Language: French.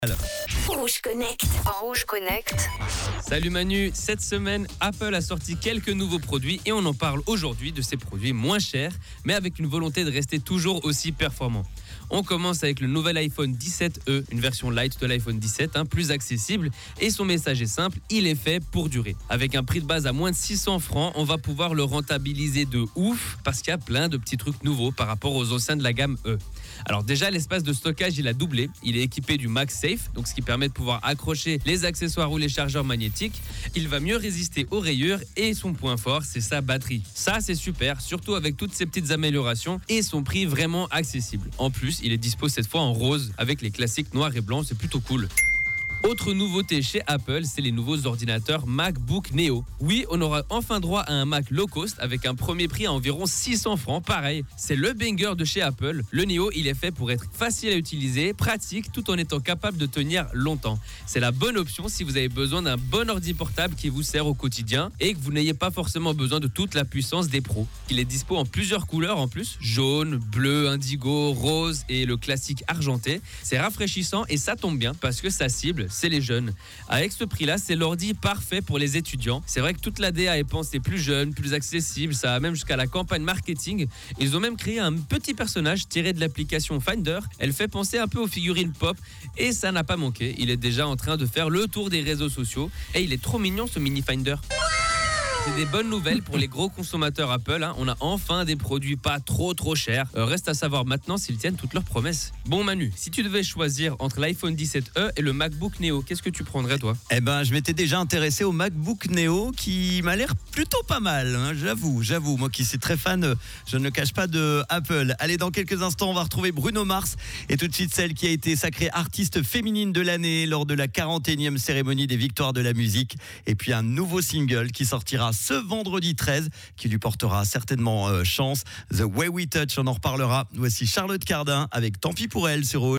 Rouge Connect. En Rouge Connect. Salut Manu, cette semaine, Apple a sorti quelques nouveaux produits et on en parle aujourd'hui de ces produits moins chers, mais avec une volonté de rester toujours aussi performants. On commence avec le nouvel iPhone 17e, une version light de l'iPhone 17, plus accessible, et son message est simple, il est fait pour durer. Avec un prix de base à moins de 600 francs, on va pouvoir le rentabiliser de ouf, parce qu'il y a plein de petits trucs nouveaux par rapport aux anciens de la gamme E. Alors déjà, l'espace de stockage, il a doublé. Il est équipé du MagSafe, donc ce qui permet de pouvoir accrocher les accessoires ou les chargeurs magnétiques. Il va mieux résister aux rayures et son point fort, c'est sa batterie. Ça, c'est super, surtout avec toutes ces petites améliorations et son prix vraiment accessible. En plus, il est dispo cette fois en rose avec les classiques noirs et blancs, c'est plutôt cool. Autre nouveauté chez Apple, c'est les nouveaux ordinateurs MacBook Neo. Oui, on aura enfin droit à un Mac low cost avec un premier prix à environ 600 francs. Pareil, c'est le banger de chez Apple. Le Neo, il est fait pour être facile à utiliser, pratique, tout en étant capable de tenir longtemps. C'est la bonne option si vous avez besoin d'un bon ordi portable qui vous sert au quotidien et que vous n'ayez pas forcément besoin de toute la puissance des pros. Il est dispo en plusieurs couleurs en plus, jaune, bleu, indigo, rose et le classique argenté. C'est rafraîchissant et ça tombe bien parce que sa cible, c'est les jeunes. Avec ce prix-là, c'est l'ordi parfait pour les étudiants. C'est vrai que toute la DA est pensée plus jeune, plus accessible, ça va même jusqu'à la campagne marketing. Ils ont même créé un petit personnage tiré de l'application Finder. Elle fait penser un peu aux figurines pop et ça n'a pas manqué. Il est déjà en train de faire le tour des réseaux sociaux et il est trop mignon ce mini Finder. C'est des bonnes nouvelles pour les gros consommateurs Apple. On a enfin des produits pas trop chers. Reste à savoir maintenant s'ils tiennent toutes leurs promesses. Bon Manu, si tu devais choisir entre l'iPhone 17e et le MacBook Neo, qu'est-ce que tu prendrais toi ? Je m'étais déjà intéressé au MacBook Neo qui m'a l'air plutôt pas mal, j'avoue. Moi qui suis très fan, je ne le cache pas, de Apple. Allez, dans quelques instants, on va retrouver Bruno Mars et tout de suite celle qui a été sacrée artiste féminine de l'année lors de la 41e cérémonie des Victoires de la musique. Et puis un nouveau single qui sortira ce vendredi 13 qui lui portera certainement chance. The Way We Touch, on en reparlera. Voici Charlotte Cardin avec Tant pis pour elle sur Rouge.